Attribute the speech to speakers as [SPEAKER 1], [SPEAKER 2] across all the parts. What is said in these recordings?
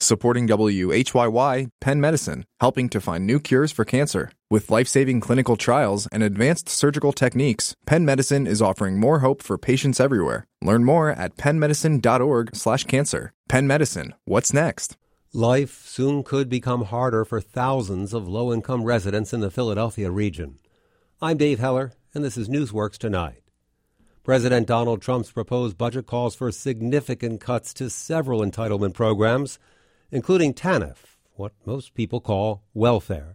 [SPEAKER 1] Supporting WHYY, Penn Medicine, helping to find new cures for cancer. With life-saving clinical trials and advanced surgical techniques, Penn Medicine is offering more hope for patients everywhere. Learn more at pennmedicine.org/cancer. Penn Medicine, what's next?
[SPEAKER 2] Life soon could become harder for thousands of low-income residents in the Philadelphia region. I'm Dave Heller, and this is Newsworks Tonight. President Donald Trump's proposed budget calls for significant cuts to several entitlement programs, including TANF, what most people call welfare.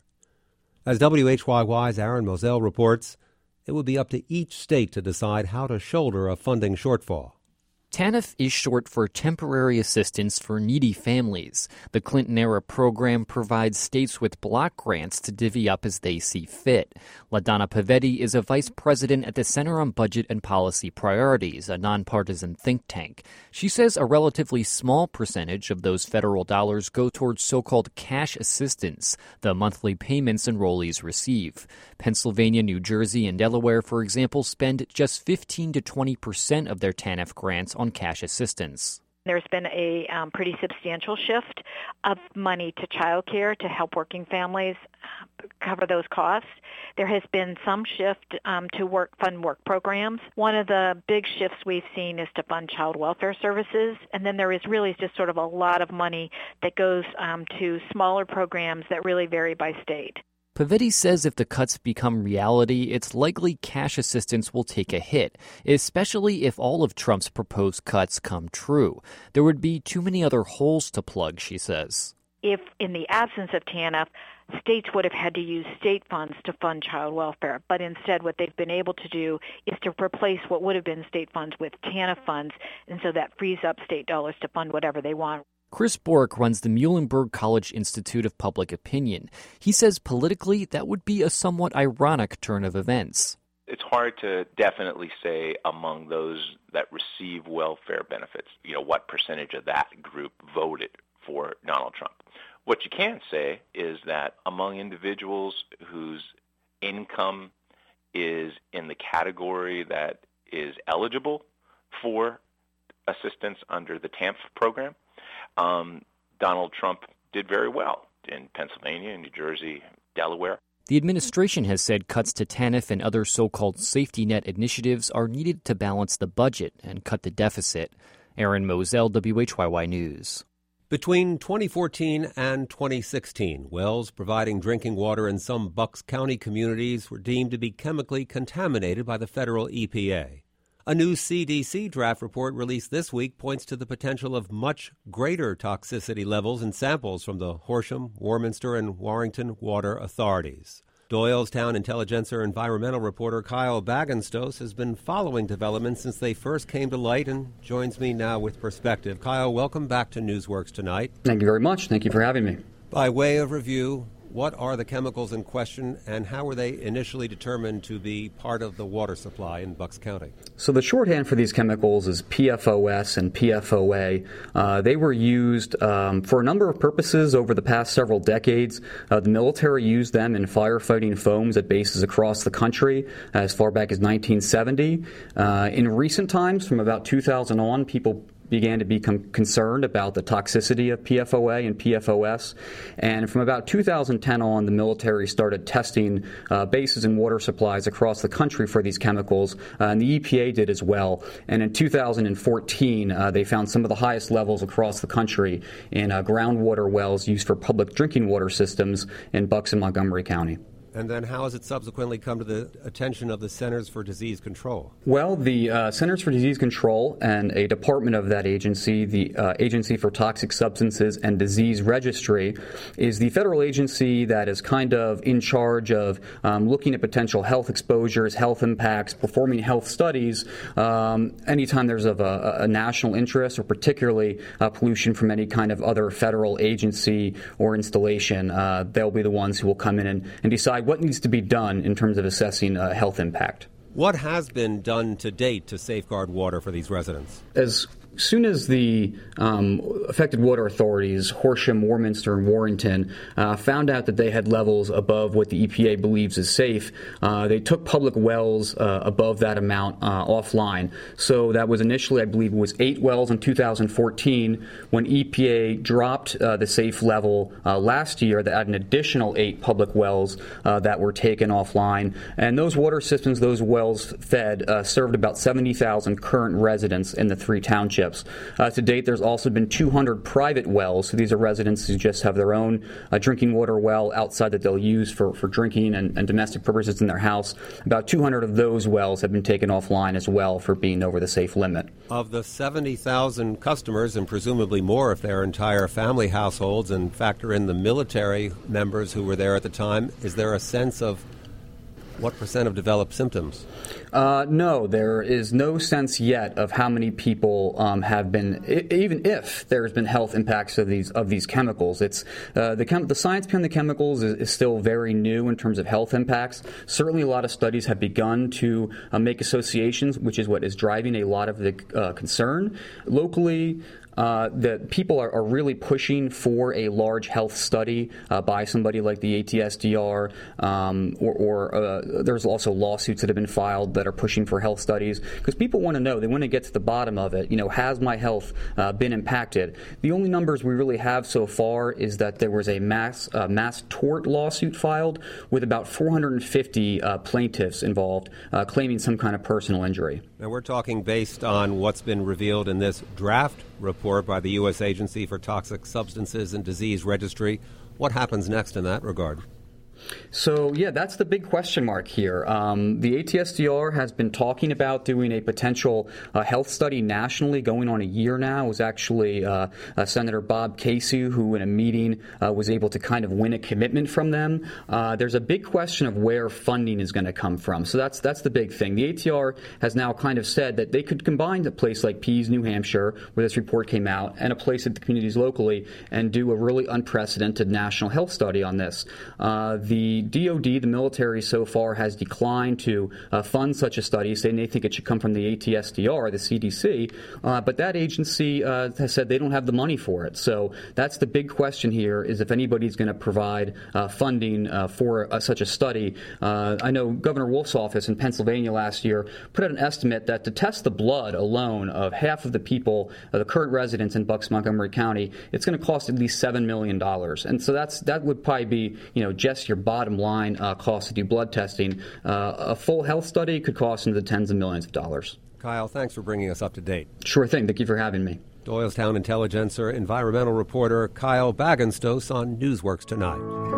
[SPEAKER 2] As WHYY's Aaron Moselle reports, it would be up to each state to decide how to shoulder a funding shortfall.
[SPEAKER 3] TANF is short for Temporary Assistance for Needy Families. The Clinton-era program provides states with block grants to divvy up as they see fit. LaDonna Pavetti is a vice president at the Center on Budget and Policy Priorities, a nonpartisan think tank. She says a relatively small percentage of those federal dollars go towards so-called cash assistance, the monthly payments enrollees receive. Pennsylvania, New Jersey, and Delaware, for example, spend just 15 to 20% of their TANF grants on cash assistance.
[SPEAKER 4] There's been a pretty substantial shift of money to child care to help working families cover those costs. There has been some shift to fund work programs. One of the big shifts we've seen is to fund child welfare services, and then there is really just sort of a lot of money that goes to smaller programs that really vary by state.
[SPEAKER 3] Pavetti says if the cuts become reality, it's likely cash assistance will take a hit, especially if all of Trump's proposed cuts come true. There would be too many other holes to plug, she says.
[SPEAKER 4] If, in the absence of TANF, states would have had to use state funds to fund child welfare, but instead what they've been able to do is to replace what would have been state funds with TANF funds, and so that frees up state dollars to fund whatever they want.
[SPEAKER 3] Chris Borick runs the Muhlenberg College Institute of Public Opinion. He says politically that would be a somewhat ironic turn of events.
[SPEAKER 5] It's hard to definitely say among those that receive welfare benefits, what percentage of that group voted for Donald Trump. What you can say is that among individuals whose income is in the category that is eligible for assistance under the TANF program, Donald Trump did very well in Pennsylvania, New Jersey, Delaware.
[SPEAKER 3] The administration has said cuts to TANF and other so-called safety net initiatives are needed to balance the budget and cut the deficit. Aaron Moselle, WHYY News.
[SPEAKER 2] Between 2014 and 2016, wells providing drinking water in some Bucks County communities were deemed to be chemically contaminated by the federal EPA. A new CDC draft report released this week points to the potential of much greater toxicity levels in samples from the Horsham, Warminster, and Warrington water authorities. Doylestown Intelligencer environmental reporter Kyle Bagenstos has been following developments since they first came to light and joins me now with perspective. Kyle, welcome back to Newsworks Tonight.
[SPEAKER 6] Thank you very much. Thank you for having me.
[SPEAKER 2] By way of review, what are the chemicals in question, and how were they initially determined to be part of the water supply in Bucks County?
[SPEAKER 6] So the shorthand for these chemicals is PFOS and PFOA. They were used for a number of purposes over the past several decades. The military used them in firefighting foams at bases across the country as far back as 1970. In recent times, from about 2000 on, people began to become concerned about the toxicity of PFOA and PFOS. And from about 2010 on, the military started testing bases and water supplies across the country for these chemicals, and the EPA did as well. And in 2014, they found some of the highest levels across the country in groundwater wells used for public drinking water systems in Bucks and Montgomery County.
[SPEAKER 2] And then how has it subsequently come to the attention of the Centers for Disease Control?
[SPEAKER 6] Well, the Centers for Disease Control and a department of that agency, the Agency for Toxic Substances and Disease Registry, is the federal agency that is kind of in charge of looking at potential health exposures, health impacts, performing health studies. Anytime there's of a national interest, or particularly pollution from any kind of other federal agency or installation, they'll be the ones who will come in and decide what needs to be done in terms of assessing health impact.
[SPEAKER 2] What has been done to date to safeguard water for these residents?
[SPEAKER 6] As As soon as the affected water authorities, Horsham, Warminster, and Warrenton, found out that they had levels above what the EPA believes is safe, they took public wells above that amount offline. So that was initially, I believe, it was 8 wells in 2014. When EPA dropped the safe level last year, they had an additional 8 public wells that were taken offline. And those water systems, those wells fed, served about 70,000 current residents in the 3 townships. To date, there's also been 200 private wells. So these are residents who just have their own drinking water well outside that they'll use for drinking and domestic purposes in their house. About 200 of those wells have been taken offline as well for being over the safe limit.
[SPEAKER 2] Of the 70,000 customers, and presumably more if they're entire family households and factor in the military members who were there at the time, is there a sense of what percent have developed symptoms?
[SPEAKER 6] No, there is no sense yet of how many people have been, even if there's been health impacts of these chemicals. It's the science behind the chemicals is still very new in terms of health impacts. Certainly, a lot of studies have begun to make associations, which is what is driving a lot of the concern locally. That people are really pushing for a large health study by somebody like the ATSDR, or there's also lawsuits that have been filed that are pushing for health studies because people want to know. They want to get to the bottom of it. Has my health been impacted? The only numbers we really have so far is that there was a mass tort lawsuit filed with about 450 plaintiffs involved claiming some kind of personal injury.
[SPEAKER 2] Now, we're talking based on what's been revealed in this draft report by the U.S. Agency for Toxic Substances and Disease Registry. What happens next in that regard?
[SPEAKER 6] So, yeah, that's the big question mark here. The ATSDR has been talking about doing a potential health study nationally going on a year now. It was actually Senator Bob Casey who in a meeting was able to kind of win a commitment from them. There's a big question of where funding is going to come from. So that's the big thing. The ATR has now kind of said that they could combine a place like Pease, New Hampshire, where this report came out, and a place at the communities locally and do a really unprecedented national health study on this. The DOD, the military, so far has declined to fund such a study, saying they think it should come from the ATSDR, the CDC, but that agency has said they don't have the money for it. So that's the big question here, is if anybody's going to provide funding for such a study. I know Governor Wolf's office in Pennsylvania last year put out an estimate that to test the blood alone of half of the people, the current residents in Bucks, Montgomery County, it's going to cost at least $7 million. And so that would probably be, just your bottom line cost to do blood testing. A full health study could cost into the tens of millions of dollars.
[SPEAKER 2] Kyle, thanks for bringing us up to date.
[SPEAKER 6] Sure thing. Thank you for having me.
[SPEAKER 2] Doylestown Intelligencer environmental reporter Kyle Bagenstos on Newsworks Tonight.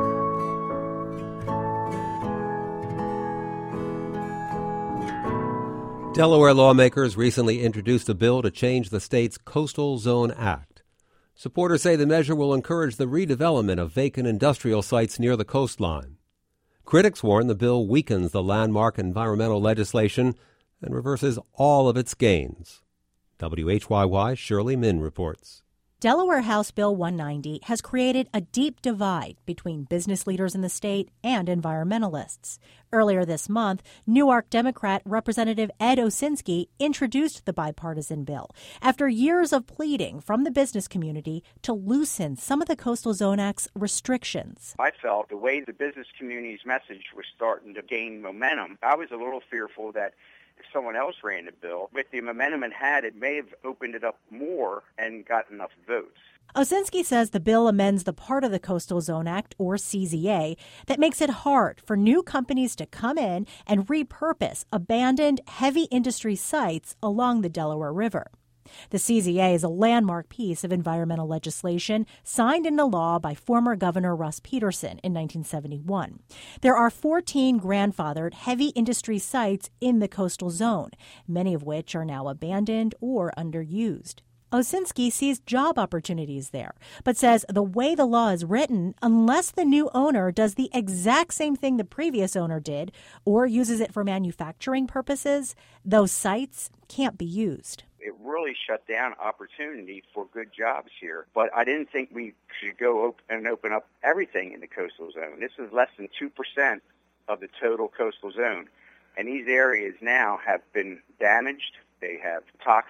[SPEAKER 2] Delaware lawmakers recently introduced a bill to change the state's Coastal Zone Act. Supporters say the measure will encourage the redevelopment of vacant industrial sites near the coastline. Critics warn the bill weakens the landmark environmental legislation and reverses all of its gains. WHYY Shirley Min reports.
[SPEAKER 7] Delaware House Bill 190 has created a deep divide between business leaders in the state and environmentalists. Earlier this month, Newark Democrat Representative Ed Osinski introduced the bipartisan bill after years of pleading from the business community to loosen some of the Coastal Zone Act's restrictions.
[SPEAKER 8] I felt the way the business community's message was starting to gain momentum, I was a little fearful that if someone else ran the bill, with the momentum it had, it may have opened it up more and got enough votes.
[SPEAKER 7] Osinski says the bill amends the part of the Coastal Zone Act, or CZA, that makes it hard for new companies to come in and repurpose abandoned heavy industry sites along the Delaware River. The CZA is a landmark piece of environmental legislation signed into law by former Governor Russ Peterson in 1971. There are 14 grandfathered heavy industry sites in the coastal zone, many of which are now abandoned or underused. Osinski sees job opportunities there, but says the way the law is written, unless the new owner does the exact same thing the previous owner did or uses it for manufacturing purposes, those sites can't be used.
[SPEAKER 8] It really shut down opportunity for good jobs here. But I didn't think we should go and open up everything in the coastal zone. This is less than 2% of the total coastal zone. And these areas now have been damaged. They have toxic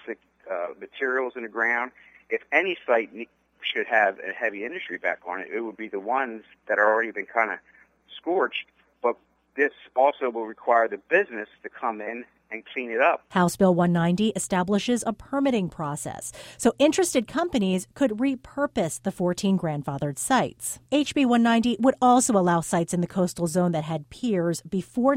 [SPEAKER 8] materials in the ground. If any site should have a heavy industry back on it, it would be the ones that are already been kind of scorched. But this also will require the business to come in and clean it up.
[SPEAKER 7] House Bill 190 establishes a permitting process, so interested companies could repurpose the 14 grandfathered sites. HB 190 would also allow sites in the coastal zone that had piers before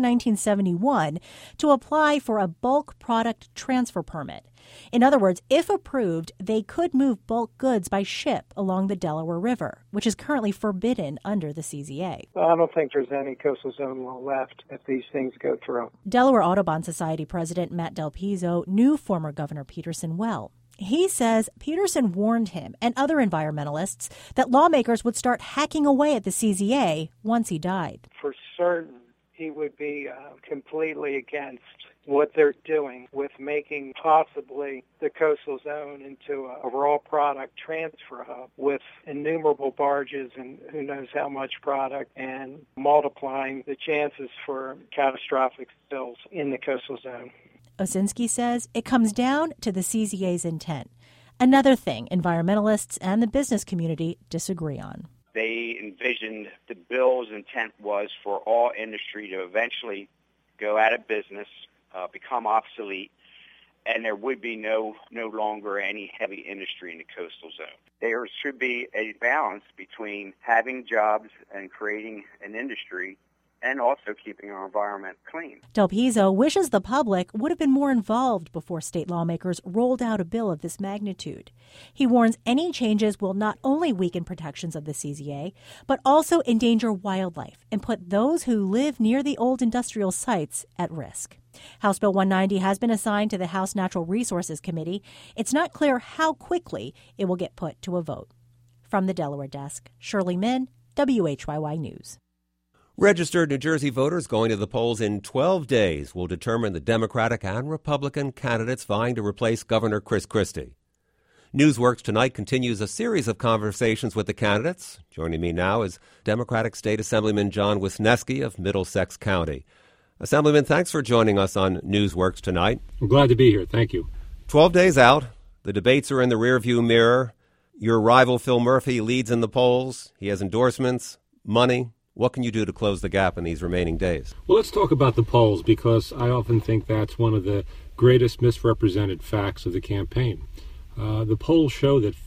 [SPEAKER 7] 1971 to apply for a bulk product transfer permit. In other words, if approved, they could move bulk goods by ship along the Delaware River, which is currently forbidden under the CZA.
[SPEAKER 9] Well, I don't think there's any coastal zone law left if these things go through.
[SPEAKER 7] Delaware Audubon Society President Matt Del Pizzo knew former Governor Peterson well. He says Peterson warned him and other environmentalists that lawmakers would start hacking away at the CZA once he died.
[SPEAKER 9] For certain, he would be completely against what they're doing with making possibly the coastal zone into a raw product transfer hub with innumerable barges and who knows how much product, and multiplying the chances for catastrophic spills in the coastal zone.
[SPEAKER 7] Osinski says it comes down to the CZA's intent. Another thing environmentalists and the business community disagree on.
[SPEAKER 8] They envisioned the bill's intent was for all industry to eventually go out of business, become obsolete, and there would be no longer any heavy industry in the coastal zone. There should be a balance between having jobs and creating an industry and also keeping our environment clean.
[SPEAKER 7] Del Pizzo wishes the public would have been more involved before state lawmakers rolled out a bill of this magnitude. He warns any changes will not only weaken protections of the CZA, but also endanger wildlife and put those who live near the old industrial sites at risk. House Bill 190 has been assigned to the House Natural Resources Committee. It's not clear how quickly it will get put to a vote. From the Delaware desk, Shirley Min, WHYY News.
[SPEAKER 2] Registered New Jersey voters going to the polls in 12 days will determine the Democratic and Republican candidates vying to replace Governor Chris Christie. Newsworks Tonight continues a series of conversations with the candidates. Joining me now is Democratic State Assemblyman John Wisniewski of Middlesex County. Assemblyman, thanks for joining us on Newsworks Tonight.
[SPEAKER 10] I'm glad to be here. Thank you.
[SPEAKER 2] 12 days out. The debates are in the rearview mirror. Your rival, Phil Murphy, leads in the polls. He has endorsements, money. What can you do to close the gap in these remaining days?
[SPEAKER 10] Well, let's talk about the polls, because I often think that's one of the greatest misrepresented facts of the campaign. The polls show that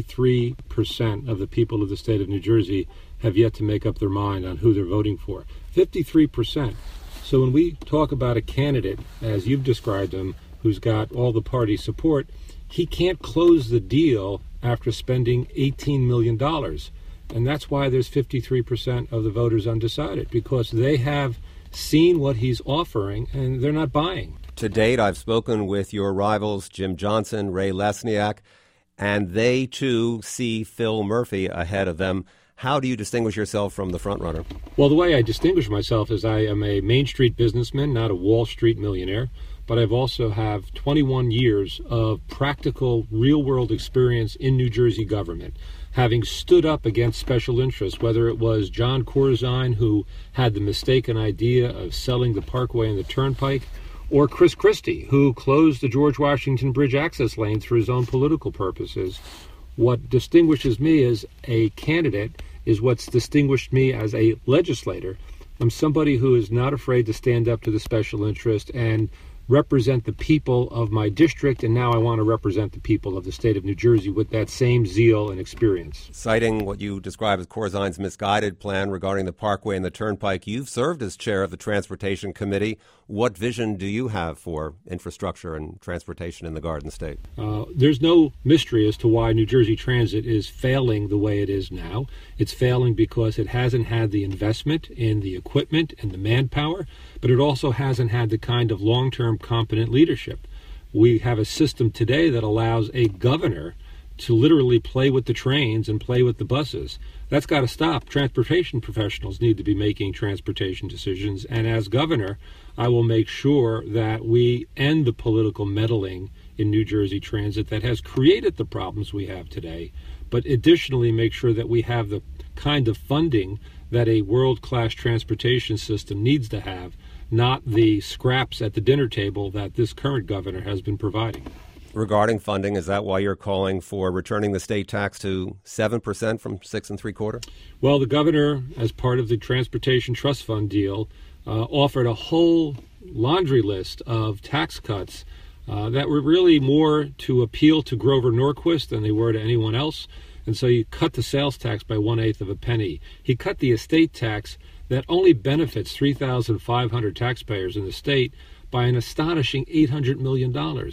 [SPEAKER 10] 53% of the people of the state of New Jersey have yet to make up their mind on who they're voting for. 53%. So when we talk about a candidate, as you've described him, who's got all the party support, he can't close the deal after spending $18 million. And that's why there's 53% of the voters undecided, because they have seen what he's offering and they're not buying.
[SPEAKER 2] To date, I've spoken with your rivals, Jim Johnson, Ray Lesniak, and they, too, see Phil Murphy ahead of them. How do you distinguish yourself from the frontrunner?
[SPEAKER 10] Well, the way I distinguish myself is I am a Main Street businessman, not a Wall Street millionaire, but I've also have 21 years of practical, real-world experience in New Jersey government, having stood up against special interests, whether it was John Corzine, who had the mistaken idea of selling the Parkway and the Turnpike, or Chris Christie, who closed the George Washington Bridge access lanes for his own political purposes. What distinguishes me as a candidate is what's distinguished me as a legislator. I'm somebody who is not afraid to stand up to the special interest and represent the people of my district, and now I want to represent the people of the state of New Jersey with that same zeal and experience.
[SPEAKER 2] Citing what you describe as Corzine's misguided plan regarding the Parkway and the Turnpike, you've served as chair of the Transportation Committee. What vision do you have for infrastructure and transportation in the Garden State?
[SPEAKER 10] There's no mystery as to why New Jersey Transit is failing the way it is now. It's failing because it hasn't had the investment in the equipment and the manpower, but it also hasn't had the kind of long-term competent leadership. We have a system today that allows a governor to literally play with the trains and play with the buses. That's got to stop. Transportation professionals need to be making transportation decisions, and as governor, I will make sure that we end the political meddling in New Jersey Transit that has created the problems we have today, but additionally make sure that we have the kind of funding that a world-class transportation system needs to have, not the scraps at the dinner table that this current governor has been providing.
[SPEAKER 2] regarding funding. Is that why you're calling for returning the state tax to 7% from 6.75%?
[SPEAKER 10] Well, the governor, as part of the Transportation Trust Fund deal, offered a whole laundry list of tax cuts that were really more to appeal to Grover Norquist than they were to anyone else. And so he cut the sales tax by 1/8 of a penny. He cut the estate tax that only benefits 3,500 taxpayers in the state by an astonishing $800 million.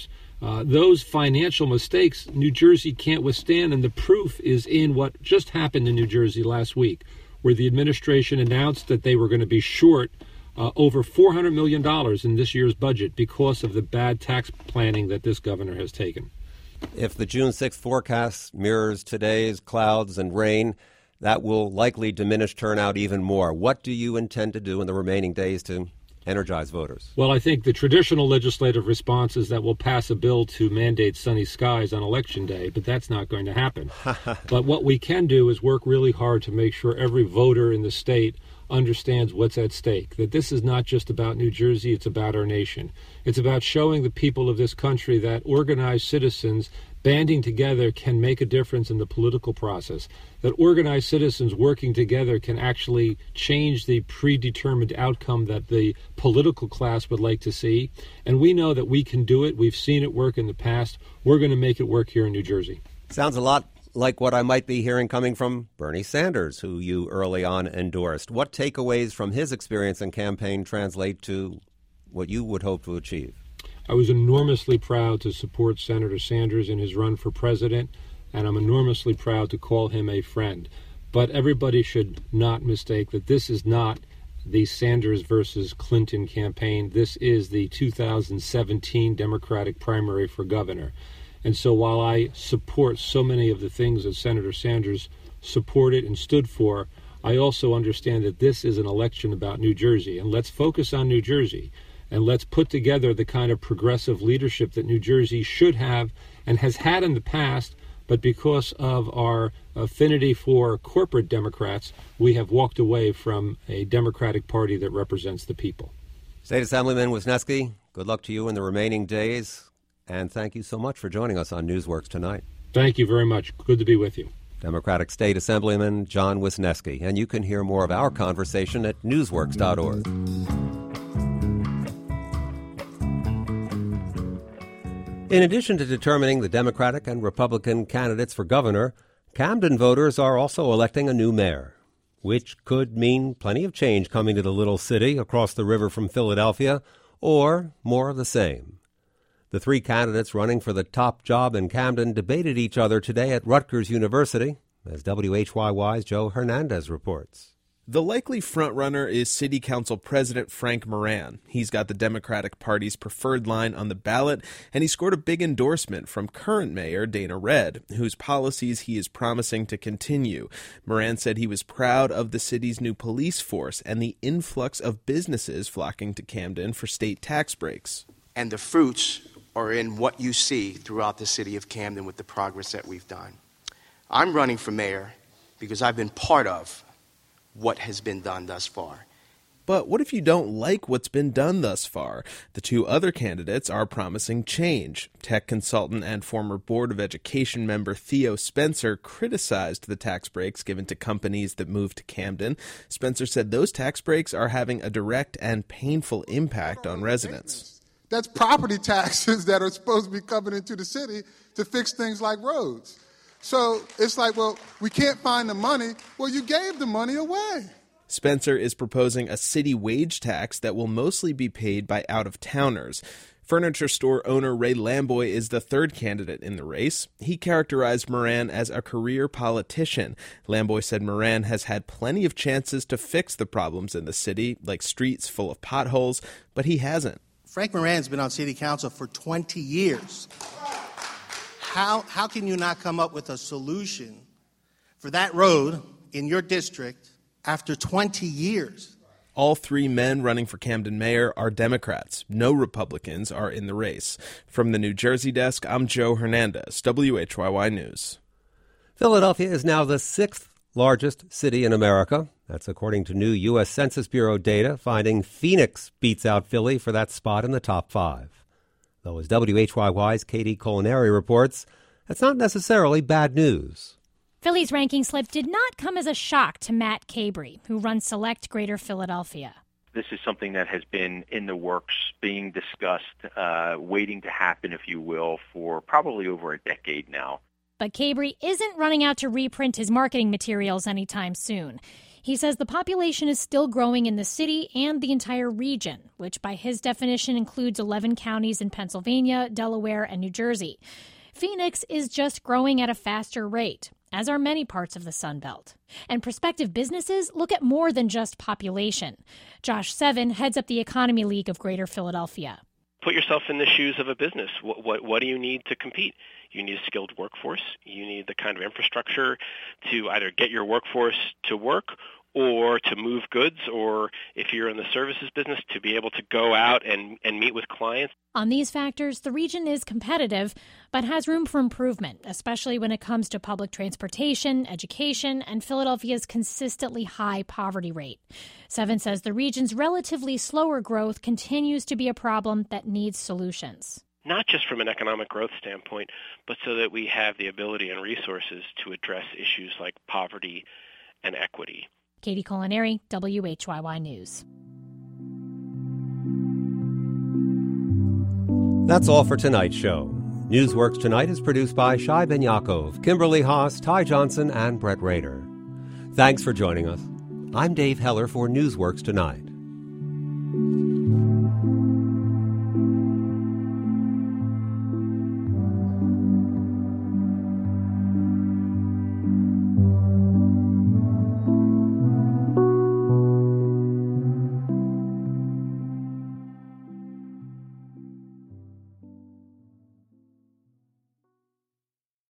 [SPEAKER 10] Those financial mistakes New Jersey can't withstand, and the proof is in what just happened in New Jersey last week, where the administration announced that they were going to be short over $400 million in this year's budget because of the bad tax planning that this governor has taken.
[SPEAKER 2] If the June 6th forecast mirrors today's clouds and rain, that will likely diminish turnout even more. What do you intend to do in the remaining days to energize voters?
[SPEAKER 10] Well, I think the traditional legislative response is that we'll pass a bill to mandate sunny skies on Election Day, but that's not going to happen. But what we can do is work really hard to make sure every voter in the state understands what's at stake, that this is not just about New Jersey, it's about our nation. It's about showing the people of this country that organized citizens banding together can make a difference in the political process, that organized citizens working together can actually change the predetermined outcome that the political class would like to see. And we know that we can do it. We've seen it work in the past. We're going to make it work here in New Jersey.
[SPEAKER 2] Sounds a lot like what I might be hearing coming from Bernie Sanders, who you early on endorsed. What takeaways from his experience and campaign translate to what you would hope to achieve?
[SPEAKER 10] I was enormously proud to support Senator Sanders in his run for president, and I'm enormously proud to call him a friend. But everybody should not mistake that this is not the Sanders versus Clinton campaign. This is the 2017 Democratic primary for governor. And so while I support so many of the things that Senator Sanders supported and stood for, I also understand that this is an election about New Jersey. And let's focus on New Jersey. And let's put together the kind of progressive leadership that New Jersey should have and has had in the past. But because of our affinity for corporate Democrats, we have walked away from a Democratic Party that represents the people.
[SPEAKER 2] State Assemblyman Wisniewski, good luck to you in the remaining days. And thank you so much for joining us on Newsworks tonight. Thank you very much. Good to be with you. Democratic State Assemblyman John Wisniewski. And you can hear more of our conversation at newsworks.org. In addition to determining the Democratic and Republican candidates for governor, Camden voters are also electing a new mayor, which could mean plenty of change coming to the little city across the river from Philadelphia, or more of the same. The three candidates running for the top job in Camden debated each other today at Rutgers University, as WHYY's Joe Hernandez reports.
[SPEAKER 11] The likely frontrunner is City Council President Frank Moran. He's got the Democratic Party's preferred line on the ballot, and he scored a big endorsement from current Mayor Dana Redd, whose policies he is promising to continue. Moran said he was proud of the city's new police force and the influx of businesses flocking to Camden for state tax breaks.
[SPEAKER 12] And the fruits are in what you see throughout the city of Camden with the progress that we've done. I'm running for mayor because I've been part of what has been done thus far.
[SPEAKER 11] But what if you don't like what's been done thus far? The two other candidates are promising change. Tech consultant and former Board of Education member Theo Spencer criticized the tax breaks given to companies that moved to Camden. Spencer said those tax breaks are having a direct and painful impact on residents.
[SPEAKER 13] That's property taxes that are supposed to be coming into the city to fix things like roads. So it's like, well, we can't find the money. Well, you gave the money away.
[SPEAKER 11] Spencer is proposing a city wage tax that will mostly be paid by out-of-towners. Furniture store owner Ray Lamboy is the third candidate in the race. He characterized Moran as a career politician. Lamboy said Moran has had plenty of chances to fix the problems in the city, like streets full of potholes, but he hasn't.
[SPEAKER 12] Frank Moran's been on city council for 20 years. How can you not come up with a solution for that road in your district after 20 years?
[SPEAKER 11] All three men running for Camden mayor are Democrats. No Republicans are in the race. From the New Jersey desk, I'm Joe Hernandez, WHYY News.
[SPEAKER 2] Philadelphia is now the sixth largest city in America. That's according to new U.S. Census Bureau data, finding Phoenix beats out Philly for that spot in the top five. Though as WHYY's Katie Culinary reports, it's not necessarily bad news.
[SPEAKER 14] Philly's ranking slip did not come as a shock to Matt Cabry, who runs Select Greater Philadelphia.
[SPEAKER 15] This is something that has been in the works, being discussed, waiting to happen, if you will, for probably over a decade now.
[SPEAKER 14] But Cabry isn't running out to reprint his marketing materials anytime soon. He says the population is still growing in the city and the entire region, which by his definition includes 11 counties in Pennsylvania, Delaware, and New Jersey. Phoenix is just growing at a faster rate, as are many parts of the Sun Belt. And prospective businesses look at more than just population. Josh Seven heads up the Economy League of Greater Philadelphia.
[SPEAKER 16] Put yourself in the shoes of a business. What do you need to compete? You need a skilled workforce. You need the kind of infrastructure to either get your workforce to work or to move goods, or if you're in the services business, to be able to go out and meet with clients.
[SPEAKER 14] On these factors, the region is competitive, but has room for improvement, especially when it comes to public transportation, education, and Philadelphia's consistently high poverty rate. Seven says the region's relatively slower growth continues to be a problem that needs solutions.
[SPEAKER 16] Not just from an economic growth standpoint, but so that we have the ability and resources to address issues like poverty and equity.
[SPEAKER 14] Katie Culinary, WHYY News.
[SPEAKER 2] That's all for tonight's show. Newsworks Tonight is produced by Shai Ben Yaakov, Kimberly Haas, Ty Johnson, and Brett Rader. Thanks for joining us. I'm Dave Heller for Newsworks Tonight.